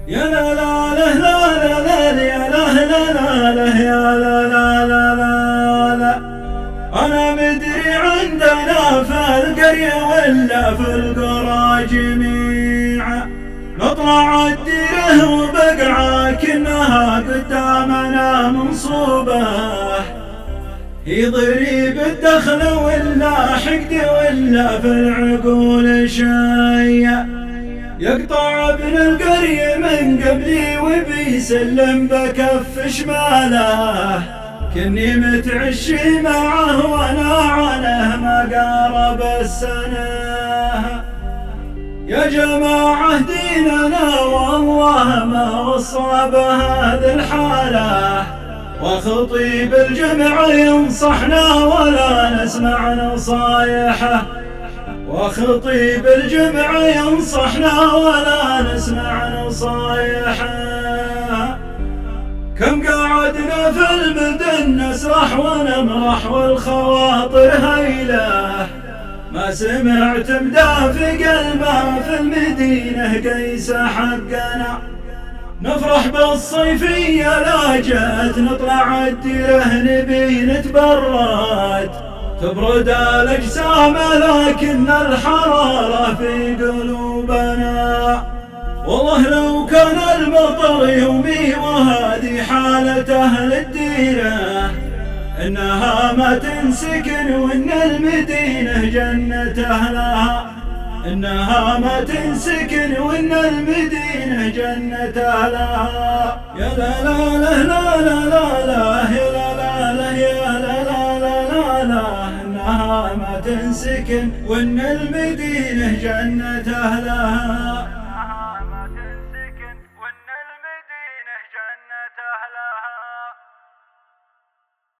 يا لا لا لا لا لا يا لا لا لا لا يا لا لا لا لا لا. أنا مدري عندنا في القرية ولا في القرى جميعا نطلع الديره وبقعة كأنها قدامنا منصوبة، هي ضريب الدخل ولا حقد ولا في العقول شيء. يقطع ابن القرية من قبلي وبيسلم بكف شماله، كني متعشي معه وانا عنه ما قارب السنة. يا جماعة ديننا والله ما وصى بهذه الحالة، وخطيب الجمع ينصحنا ولا نسمع نصايحه، وخطيب الجمع ينصحنا ولا نسمع نصايحه. كم قعدنا في المدن نسرح ونمرح والخواطر هيله، ما سمعت مدافق الماء في المدينة قيس حقنا. نفرح بالصيفية لا جت نطلع الديره نبي نتبرد، تبرد الأجسام لكن الحرارة في قلوبنا. والله لو كان المطر يومي وهذه حالة أهل الديرة، إنها ما تنسكن وإن المدينة جنة أهلها، إنها ما تنسكن وإن المدينة جنة أهلها. يا لا لا لا لا لا لا يا لا لا لا يا لا لا لا لا، إنها ما تنسكن وإن المدينة جنة أهلها.